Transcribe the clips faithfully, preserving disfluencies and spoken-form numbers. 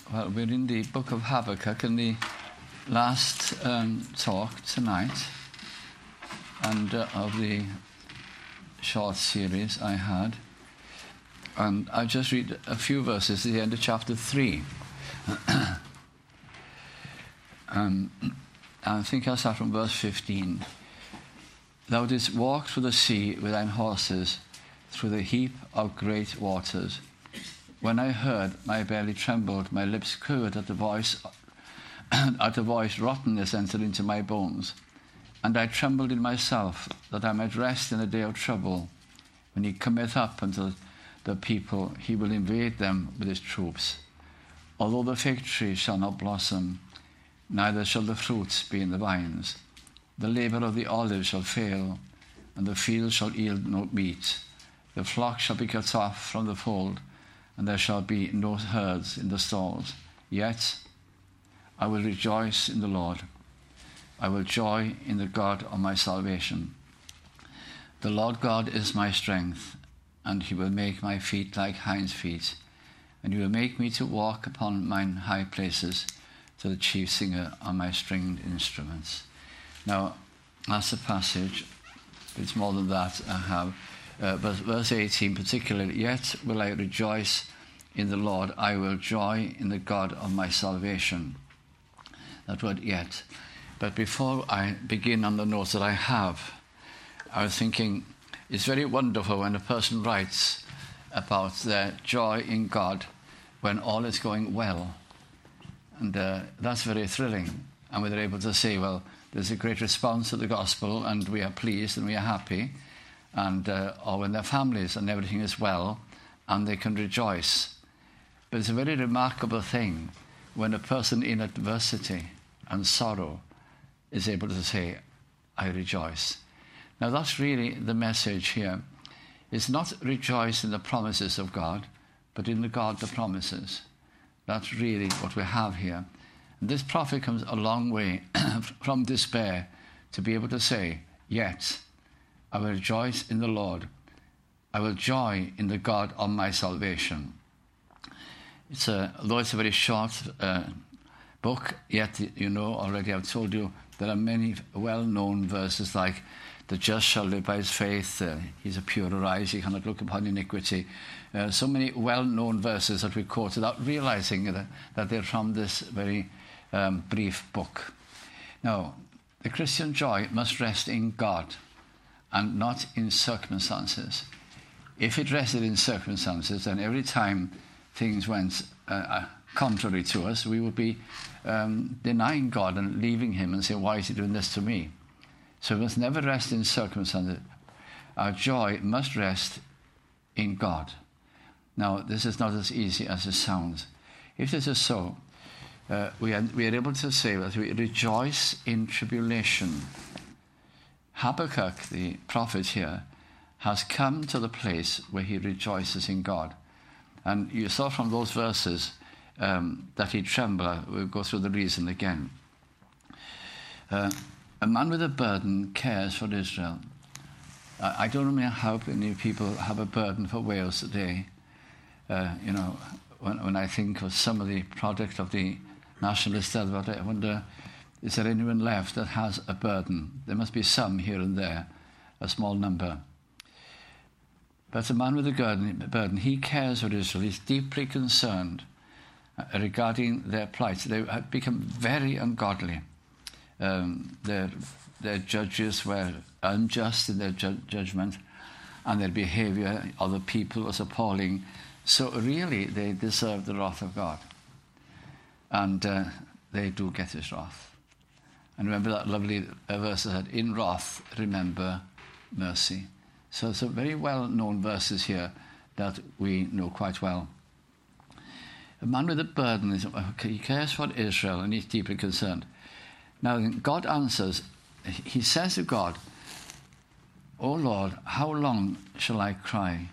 Well, we're in the book of Habakkuk, in the last um, talk tonight, and uh, of the short series I had. And I'll just read a few verses at the end of chapter three. um, I think I'll start from verse fifteen. Thou didst walk through the sea with thine horses, through the heap of great waters. When I heard, my belly trembled, my lips quivered at the voice, at the voice rottenness entered into my bones. And I trembled in myself, that I might rest in the day of trouble. When he cometh up unto the people, he will invade them with his troops. Although the fig tree shall not blossom, neither shall the fruits be in the vines. The labour of the olive shall fail, and the field shall yield no meat. The flock shall be cut off from the fold, and there shall be no herds in the stalls. Yet I will rejoice in the Lord. I will joy in the God of my salvation. The Lord God is my strength, and he will make my feet like hinds' feet, and he will make me to walk upon mine high places, to the chief singer on my stringed instruments. Now, that's the passage. It's more than that I have. Uh, but verse eighteen particularly, yet will I rejoice in the Lord, I will joy in the God of my salvation. That word yet. But before I begin on the notes that I have, I was thinking it's very wonderful when a person writes about their joy in God when all is going well. And uh, that's very thrilling. And when they're able to say, well, there's a great response to the gospel and we are pleased and we are happy. And uh, or when their families and everything is well and they can rejoice. But it's a very remarkable thing when a person in adversity and sorrow is able to say, I rejoice. Now that's really the message here. It's not rejoice in the promises of God, but in the God that promises. That's really what we have here. And this prophet comes a long way from despair to be able to say, yet I will rejoice in the Lord. I will joy in the God of my salvation. It's a, although it's a very short uh, book, yet, you know, already I've told you, there are many well-known verses like, the just shall live by his faith, uh, he's a purer eyes, he cannot look upon iniquity. Uh, so many well-known verses that we quote without realizing that, that they're from this very um, brief book. Now, the Christian joy must rest in God and not in circumstances. If it rested in circumstances, then every time things went uh, contrary to us, we would be um, denying God and leaving him and saying, why is he doing this to me? So we must never rest in circumstances. Our joy must rest in God. Now, this is not as easy as it sounds. If this is so, uh, we, are, we are able to say that we rejoice in tribulation. Habakkuk, the prophet here, has come to the place where he rejoices in God. And you saw from those verses um, that he trembled. We'll go through the reason again. Uh, a man with a burden cares for Israel. I, I don't know how many people have a burden for Wales today. Uh, you know, when, when I think of some of the product of the nationalist element, I wonder, is there anyone left that has a burden? There must be some here and there, a small number. But a man with a burden, he cares for Israel. He's deeply concerned regarding their plight. They have become very ungodly. Um, their, their judges were unjust in their ju- judgment, and their behaviour of the people was appalling. So really, they deserve the wrath of God. And uh, they do get his wrath. And remember that lovely verse that said, in wrath, remember mercy. So it's a very well-known verses here that we know quite well. A man with a burden, is, he cares for Israel and he's deeply concerned. Now, God answers, he says to God, O Lord, how long shall I cry?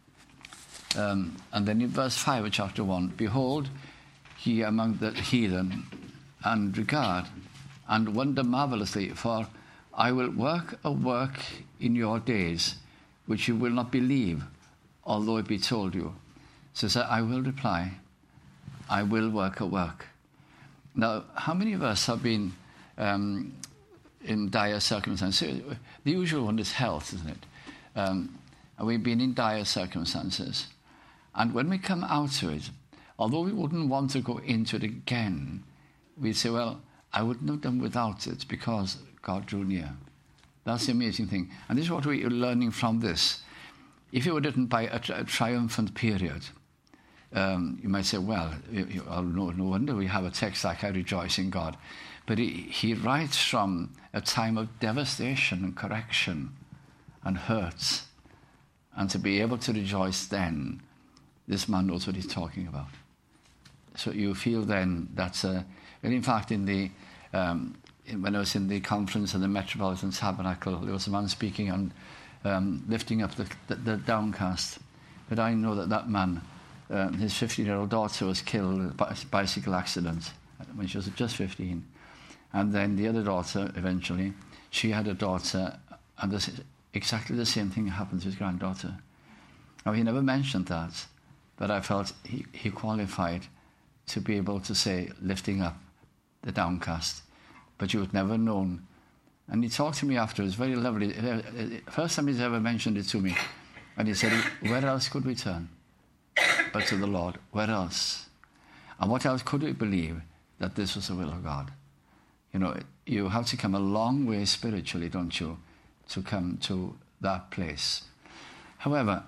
Um, and then in verse five of chapter one, behold, he among the heathen, and regard, and wonder marvelously, for I will work a work in your days, which you will not believe, although it be told you. So I will reply, I will work a work. Now, how many of us have been um, in dire circumstances? The usual one is health, isn't it? Um, and we've been in dire circumstances. And when we come out of it, although we wouldn't want to go into it again, we'd say, well, I wouldn't have done without it because God drew near. That's the amazing thing. And this is what we're learning from this. If it were written by a, tri- a triumphant period, um, you might say, well, you, you, oh, no, no wonder we have a text like I rejoice in God. But he, he writes from a time of devastation and correction and hurt. And to be able to rejoice then, this man knows what he's talking about. So you feel then that, uh, well, in fact, in the um, in, when I was in the conference of the Metropolitan Tabernacle, there was a man speaking on um, lifting up the, the, the downcast. But I know that that man, um, his fifteen-year-old daughter was killed by a bicycle accident when she was just fifteen. And then the other daughter, eventually, she had a daughter, and this, exactly the same thing happened to his granddaughter. Now, he never mentioned that, but I felt he, he qualified to be able to say, lifting up the downcast. But you had never known. And he talked to me afterwards, very lovely. First time he's ever mentioned it to me. And he said, where else could we turn but to the Lord? Where else? And what else could we believe that this was the will of God? You know, you have to come a long way spiritually, don't you, to come to that place. However,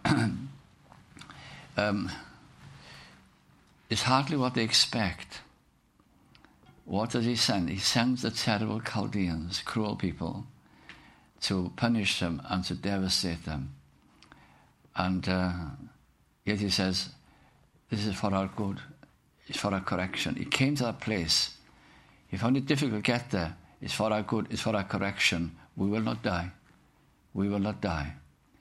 um, it's hardly what they expect. What does he send? He sends the terrible Chaldeans, cruel people, to punish them and to devastate them. And uh, yet he says, this is for our good. It's for our correction. He came to that place. He found it difficult to get there. It's for our good. It's for our correction. We will not die. We will not die.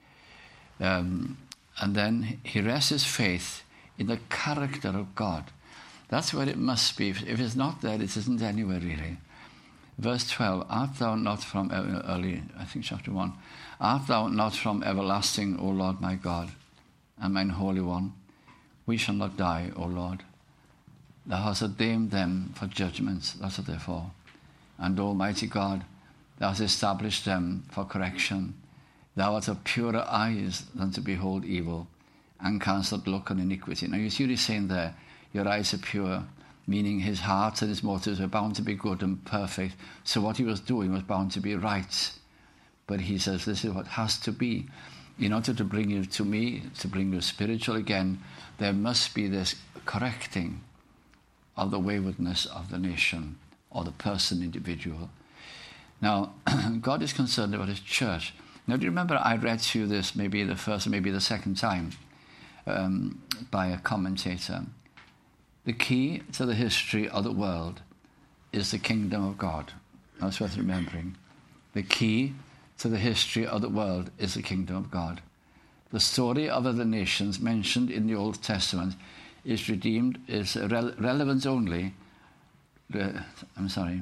Um, and then he rests his faith in the character of God. That's where it must be. If it's not there, it isn't anywhere really. Verse twelve, art thou not from, early, I think chapter one, art thou not from everlasting, O Lord my God, and mine Holy One? We shall not die, O Lord. Thou hast ordained them for judgments, that's what they're for. And Almighty God, thou hast established them for correction. Thou art of purer eyes than to behold evil, and canst not look on iniquity. Now you see what he's saying there, your eyes are pure, meaning his heart and his motives are bound to be good and perfect. So what he was doing was bound to be right. But he says this is what has to be. In order to bring you to me, to bring you spiritual again, there must be this correcting of the waywardness of the nation or the person, individual. Now, God is concerned about his church. Now, do you remember I read to you this maybe the first, maybe the second time um, by a commentator. The key to the history of the world is the kingdom of God. That's worth remembering. The key to the history of the world is the kingdom of God. The story of other nations mentioned in the Old Testament is redeemed, is rele- relevant only. Uh, I'm sorry.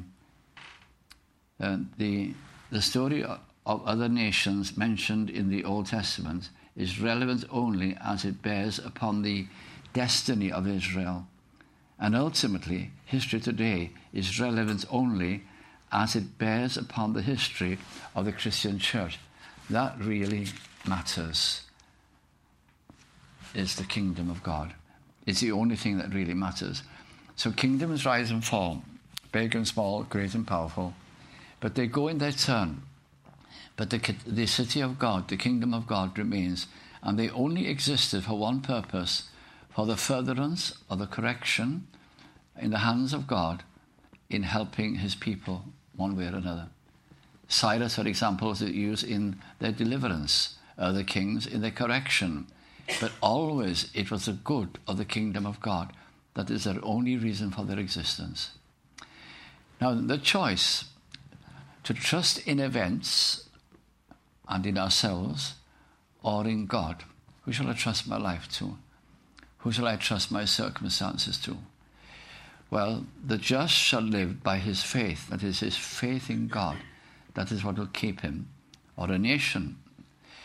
Uh, the the story of, of other nations mentioned in the Old Testament is relevant only as it bears upon the destiny of Israel. And ultimately, history today is relevant only as it bears upon the history of the Christian church. That really matters. Is the kingdom of God. It's the only thing that really matters. So kingdoms rise and fall, big and small, great and powerful, but they go in their turn. But the, the city of God, the kingdom of God remains, and they only existed for one purpose, for the furtherance or the correction in the hands of God in helping his people one way or another. Cyrus, for example, is used in their deliverance, other kings in their correction, but always it was the good of the kingdom of God. That is their only reason for their existence. Now, the choice to trust in events and in ourselves or in God. Who shall I trust my life to? Who shall I trust my circumstances to? Well, the just shall live by his faith. That is his faith in God. That is what will keep him. Or a nation.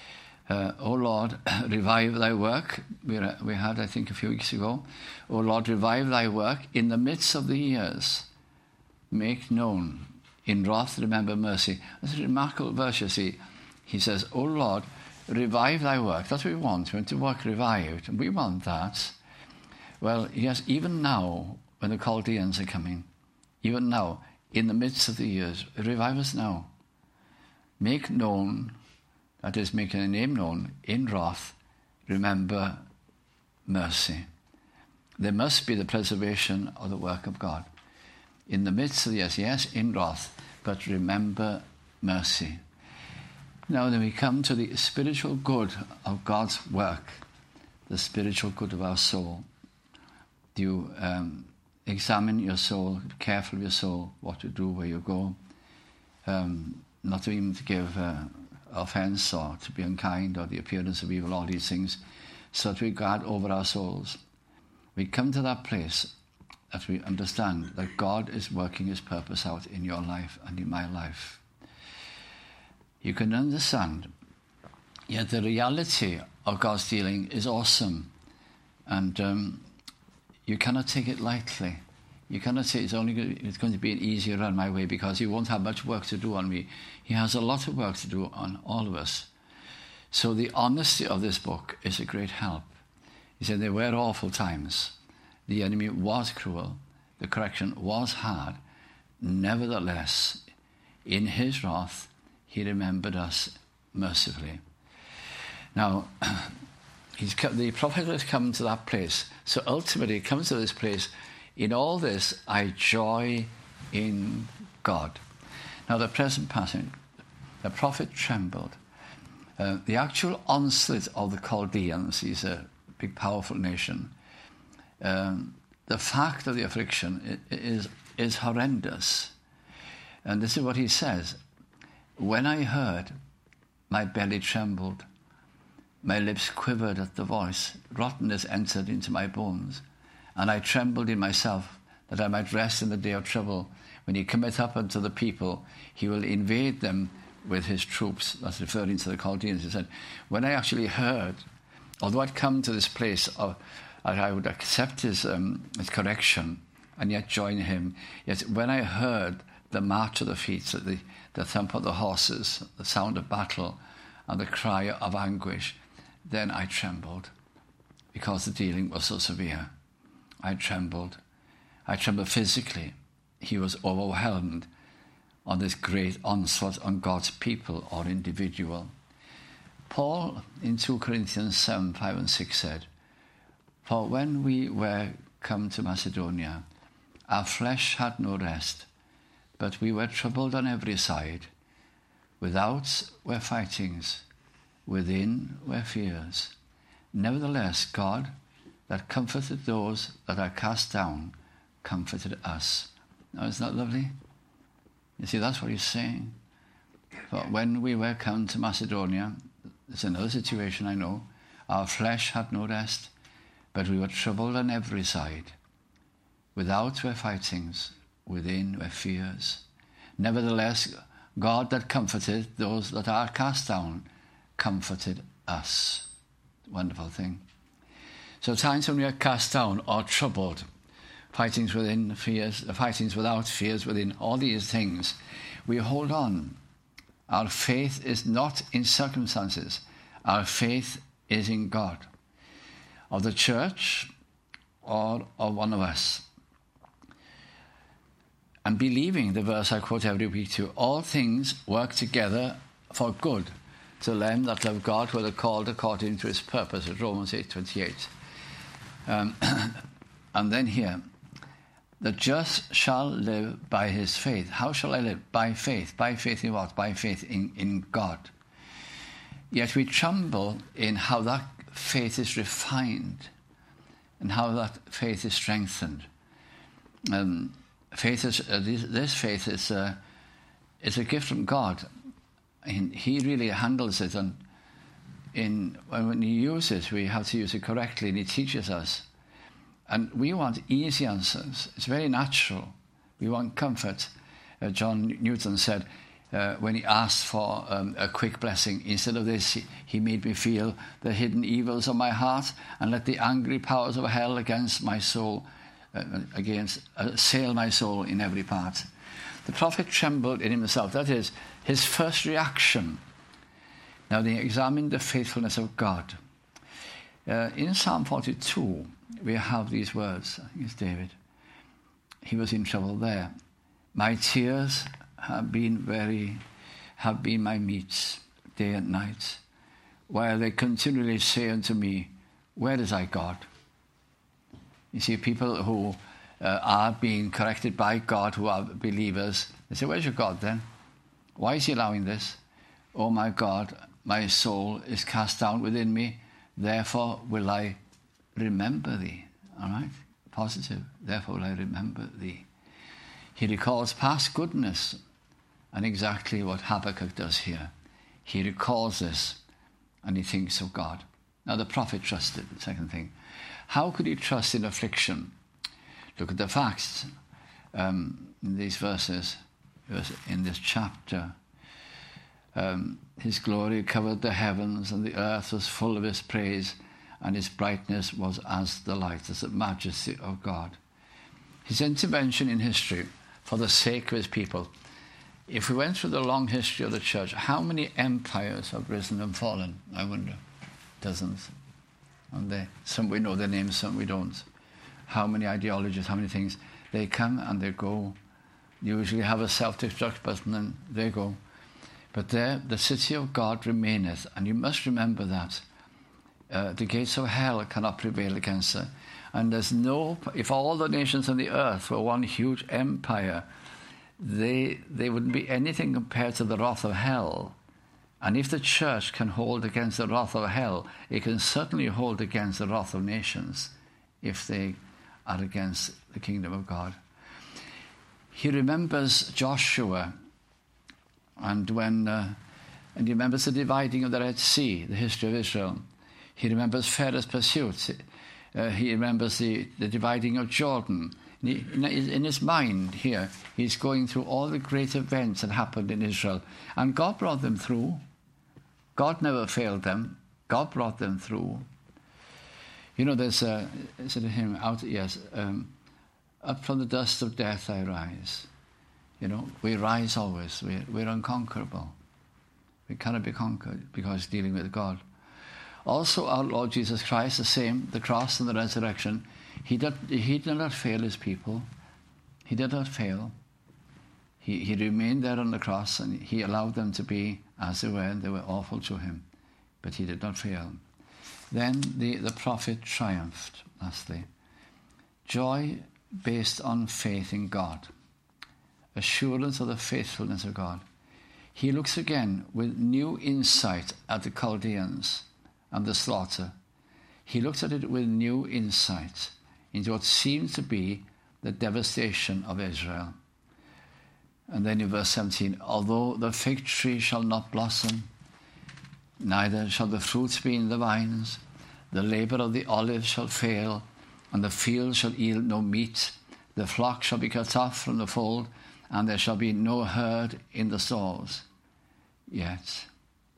Uh, O Lord, revive thy work. We, we had, I think, a few weeks ago. O Lord, revive thy work in the midst of the years. Make known. In wrath, remember mercy. That's a remarkable verse, you see. He says, O Lord, revive thy work. That's what we want. We want to work revived. And we want that. Well, yes, even now, when the Chaldeans are coming, even now, in the midst of the years, revive us now. Make known, that is, making a name known, in wrath, remember mercy. There must be the preservation of the work of God. In the midst of the years, yes, in wrath, but remember mercy. Now then we come to the spiritual good of God's work, the spiritual good of our soul. Do you um, examine your soul, be careful of your soul, what to do, where you go, um, not to even to give uh, offence or to be unkind or the appearance of evil, all these things, so that we guard over our souls. We come to that place that we understand that God is working his purpose out in your life and in my life. You can understand, yet the reality of God's dealing is awesome, and um, you cannot take it lightly. You cannot say it's only going to, it's going to be an easy run my way because he won't have much work to do on me. He has a lot of work to do on all of us. So the honesty of this book is a great help. He said there were awful times. The enemy was cruel. The correction was hard. Nevertheless, in his wrath, he remembered us mercifully. Now, he's come, the prophet has come to that place. So ultimately, he comes to this place. In all this, I joy in God. Now, the present passage, the prophet trembled. Uh, the actual onslaught of the Chaldeans, he's a big, powerful nation. Um, the fact of the affliction is, is horrendous. And this is what he says. When I heard, my belly trembled. My lips quivered at the voice. Rottenness entered into my bones. And I trembled in myself, that I might rest in the day of trouble. When he cometh up unto the people, he will invade them with his troops. That's referring to the Chaldeans. He said, when I actually heard, although I'd come to this place of, I would accept his, um, his correction and yet join him, yet when I heard the march of the feet, the, the thump of the horses, the sound of battle, and the cry of anguish, then I trembled, because the dealing was so severe. I trembled. I trembled physically. He was overwhelmed on this great onslaught on God's people or individual. Paul, in Second Corinthians seven, five and six said, for when we were come to Macedonia, our flesh had no rest, but we were troubled on every side. Without were fightings, within were fears. Nevertheless, God, that comforted those that are cast down, comforted us. Now, isn't that lovely? You see, that's what he's saying. But when we were come to Macedonia, it's another situation I know, our flesh had no rest, but we were troubled on every side. Without were fightings, within were fears. Nevertheless, God that comforted those that are cast down, comforted us. Wonderful thing. So times when we are cast down or troubled, fightings within, fears, fightings without, fears within, all these things, we hold on. Our faith is not in circumstances. Our faith is in God. Of the church or of one of us. And believing the verse I quote every week to, all things work together for good to them that love God, who are called according to his purpose, at Romans eight twenty-eight. Um, and then here, the just shall live by his faith. How shall I live? By faith. By faith in what? By faith in, in God. Yet we tremble in how that faith is refined and how that faith is strengthened. Um, faith is uh, this, this faith is uh, is a gift from God, and he really handles it. And in when he uses it, we have to use it correctly, and he teaches us. And we want easy answers. It's very natural. We want comfort. Uh, John Newton said, uh, when he asked for um, a quick blessing. Instead of this, he, he made me feel the hidden evils of my heart and let the angry powers of hell against my soul, uh, against uh, assail my soul in every part. The prophet trembled in himself. That is his first reaction. Now they examined the faithfulness of God. Uh, in Psalm forty-two, we have these words. I think it's David. He was in trouble there. My tears have been very, have been my meats day and night, while they continually say unto me, where is thy God? You see, people who uh, are being corrected by God, who are believers, they say, where's your God then? Why is he allowing this? Oh my God, my soul is cast down within me, therefore will I remember thee. All right? Positive. Therefore will I remember thee. He recalls past goodness, and exactly what Habakkuk does here. He recalls this, and he thinks of God. Now the prophet trusted, the second thing. How could he trust in affliction? Look at the facts um, in these verses, in this chapter. Um, his glory covered the heavens, and the earth was full of his praise, and his brightness was as the light, as the majesty of God. His intervention in history for the sake of his people. If we went through the long history of the church, how many empires have risen and fallen? I wonder. Dozens. And they, some we know their names, some we don't. How many ideologies, how many things. They come and they go. Usually have a self-destruct button and they go. But there, the city of God remaineth, and you must remember that. Uh, the gates of hell cannot prevail against her. And there's no, if all the nations on the earth were one huge empire, they they wouldn't be anything compared to the wrath of hell. And if the church can hold against the wrath of hell, it can certainly hold against the wrath of nations if they are against the kingdom of God. He remembers Joshua, and when uh, and he remembers the dividing of the Red Sea, the history of Israel. He remembers Pharaoh's pursuit. Uh, he remembers the, the dividing of Jordan. He, in his mind here, he's going through all the great events that happened in Israel. And God brought them through. God never failed them. God brought them through. You know, there's a, is it a hymn out? Yes. Um, up from the dust of death I rise. You know, we rise always. We're, we're unconquerable. We cannot be conquered because dealing with God. Also, our Lord Jesus Christ, the same, the cross and the resurrection, he did, he did not fail his people. He did not fail. He, he remained there on the cross, and he allowed them to be as they were, and they were awful to him. But he did not fail. Then the, the prophet triumphed, lastly. Joy based on faith in God. Assurance of the faithfulness of God. He looks again with new insight at the Chaldeans and the slaughter. He looks at it with new insight into what seems to be the devastation of Israel. And then in verse seventeen, although the fig tree shall not blossom, neither shall the fruits be in the vines, the labour of the olive shall fail, and the field shall yield no meat, the flock shall be cut off from the fold, and there shall be no herd in the stalls. Yet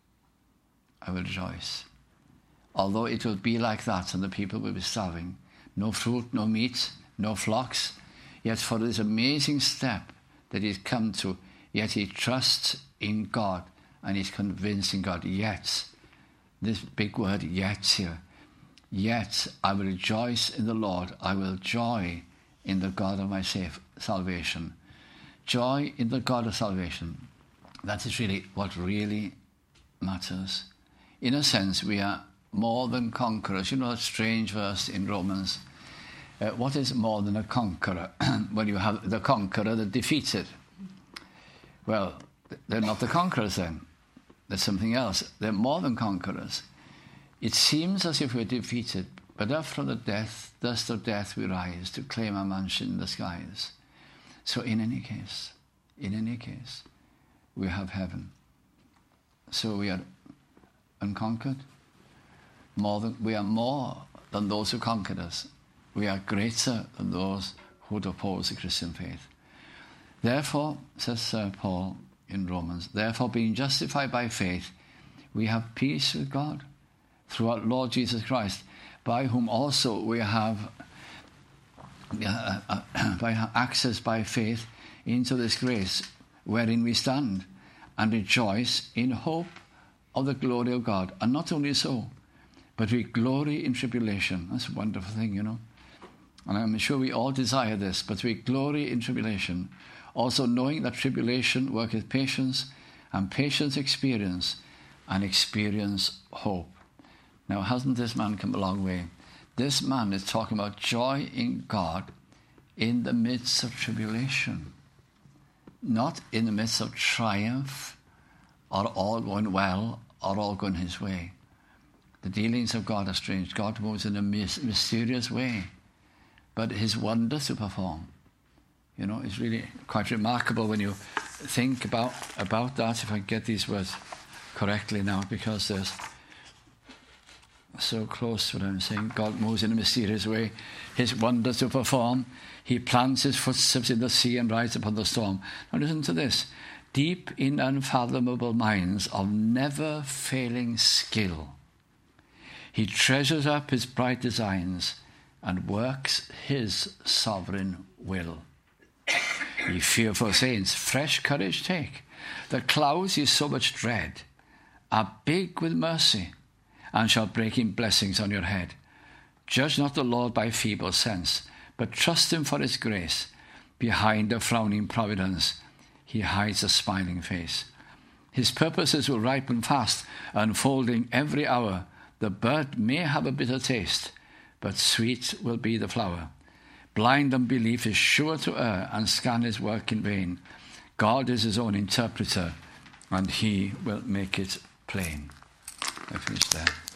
I will rejoice. Although it will be like that, and the people will be starving, no fruit, no meat, no flocks, yet for this amazing step that he's come to, yet he trusts in God, and he's convinced in God. Yet, this big word, yet here, yet I will rejoice in the Lord. I will joy in the God of my safe salvation. Joy in the God of salvation. That is really what really matters. In a sense, we are more than conquerors. You know that strange verse in Romans. Uh, what is more than a conqueror? When you have the conqueror, the defeated. Well, they're not the conquerors then. There's something else. They're more than conquerors. It seems as if we're defeated, but up from the death, dust of death we rise to claim our mansion in the skies. So in any case, in any case, we have heaven. So we are unconquered. More than, we are more than those who conquered us. We are greater than those who would oppose the Christian faith. Therefore, says uh, Paul, in Romans. Therefore, being justified by faith, we have peace with God through our Lord Jesus Christ, by whom also we have uh, uh, by access by faith into this grace wherein we stand, and rejoice in hope of the glory of God. And not only so, but we glory in tribulation. That's a wonderful thing, you know. And I'm sure we all desire this, but we glory in tribulation, also knowing that tribulation worketh patience, and patience experience, and experience hope. Now, hasn't this man come a long way? This man is talking about joy in God in the midst of tribulation, not in the midst of triumph or all going well or all going his way. The dealings of God are strange. God moves in a mysterious way, but his wonders to perform. You know, it's really quite remarkable when you think about, about that, if I get these words correctly now, because there's so close to what I'm saying. God moves in a mysterious way, his wonders to perform. He plants his footsteps in the sea and rides upon the storm. Now listen to this. Deep in unfathomable minds of never-failing skill, he treasures up his bright designs and works his sovereign will. Ye fearful saints, fresh courage take. The clouds ye so much dread are big with mercy, and shall break in blessings on your head. Judge not the Lord by feeble sense, but trust him for his grace. Behind a frowning providence, he hides a smiling face. His purposes will ripen fast, unfolding every hour. The bud may have a bitter taste, but sweet will be the flower. Blind unbelief is sure to err and scan his work in vain. God is his own interpreter, and he will make it plain. I finish there.